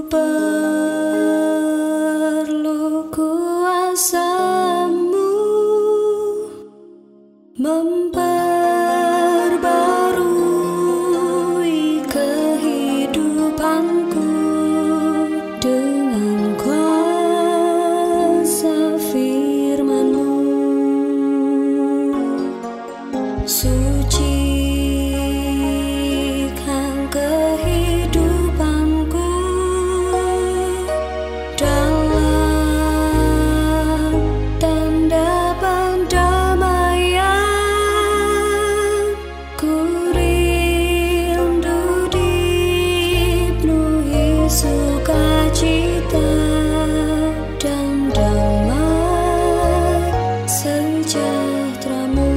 perlu kuasa-Mu memperbarui kehidupanku dengan kuasa firman-Mu. Sucikan kehidupanku dalam tanda pendamaian. Ku rindu dipenuhi sukacita dan damai sejahtera-Mu.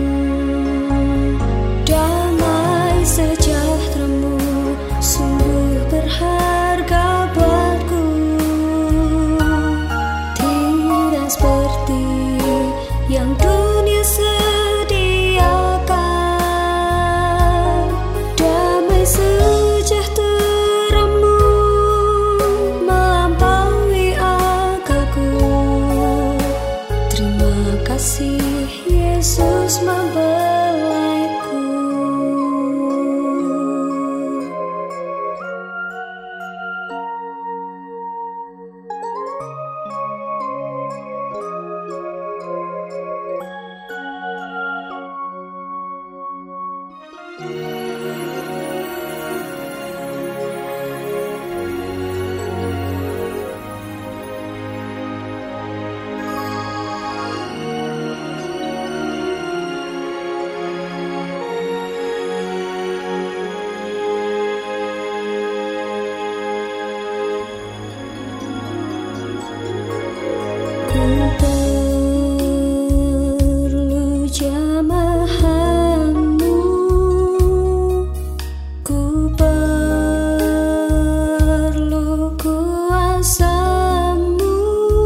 Damai sejahtera-Mu sungguh berharga buatku, tidak seperti yang dunia sediakan. Damai sejahtera-Mu melampaui akalku. Terima kasih Yesus membelaiku. Ku perlu jamahan-Mu, ku perlu kuasa-Mu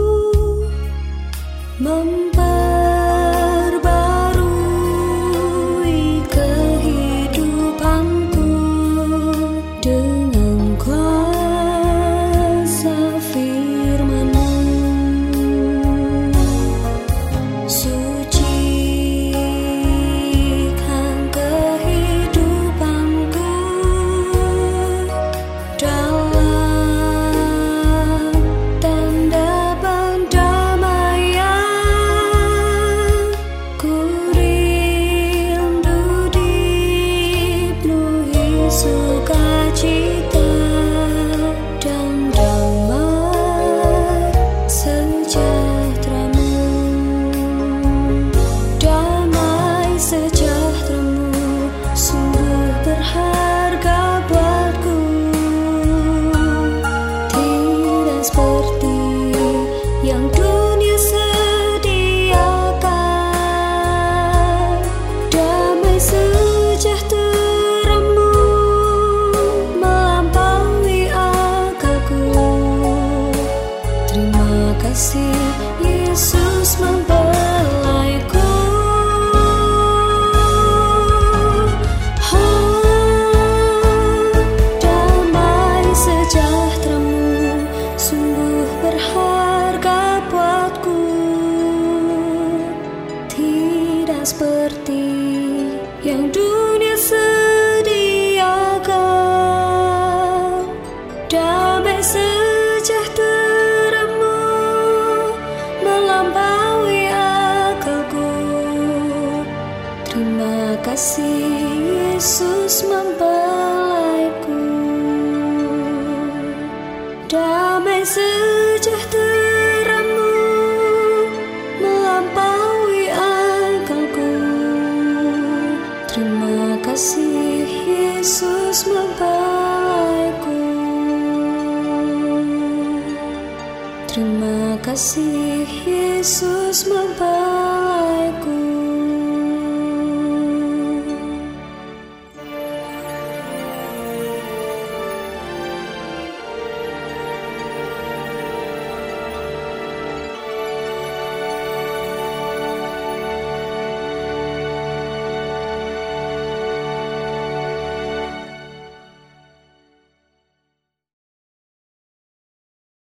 memperbarui kehidupanku dengan kuasa firman-Mu. Sucikan kehidupanku dalam tanda pendamaian. Ku rindu dipenuhi sukacita dan damai sejahtera-Mu. Damai sejahtera-Mu sungguh berharga buatku, tidak seperti yang dunia sediakan. Damai sejahtera-Mu melampaui akalku. Terima kasih Yesus membelaiku. Damai sejahtera-Mu sungguh berharga buatku, tidak seperti yang dunia sediakan. Damai sejahtera-Mu melampaui akalku. Terima kasih Yesus membelaiku. Damai sejahtera-Mu melampaui akalku. Terima kasih Yesus membelaiku. Terima kasih Yesus membelaiku.